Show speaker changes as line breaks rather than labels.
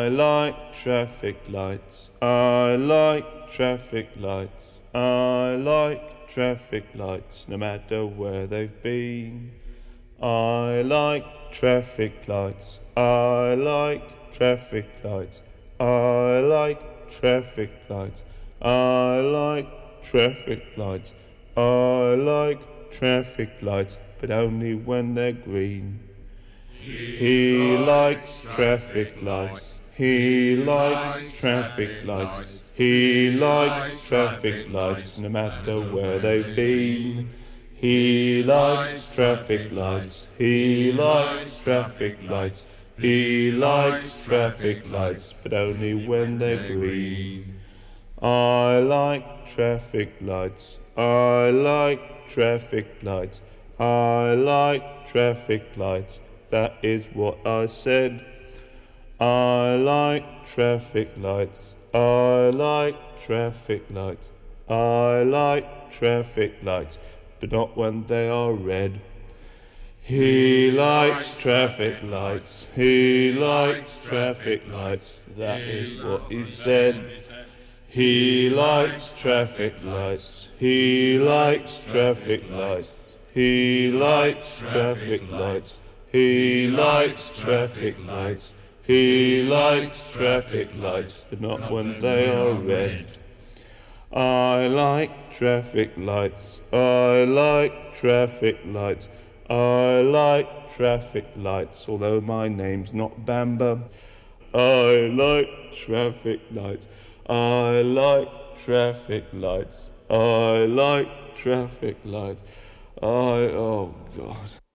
I like traffic lights. I like traffic lights. I like traffic lights, no matter where they've been. I like traffic lights. I like traffic lights. I like traffic lights. I like traffic lights. I like traffic lights, but only when they're green. He likes traffic lights. He likes traffic lights. He likes traffic lights, no matter where they've been. He likes traffic lights. He likes traffic lights. He likes traffic lights, but only when they're green. I like traffic lights. I like traffic lights. I like traffic lights. That is what I said. I like traffic lights. I like traffic lights. I like traffic lights, but not when they are red. He likes traffic lights. He likes traffic lights. That is what he said. He likes traffic lights. He likes traffic lights. He likes traffic lights. He likes traffic lights. He likes traffic lights, but not when they are red. I like traffic lights. I like traffic lights. I like traffic lights, although my name's not Bamba. I like traffic lights. I like traffic lights. I like traffic lights. Oh God.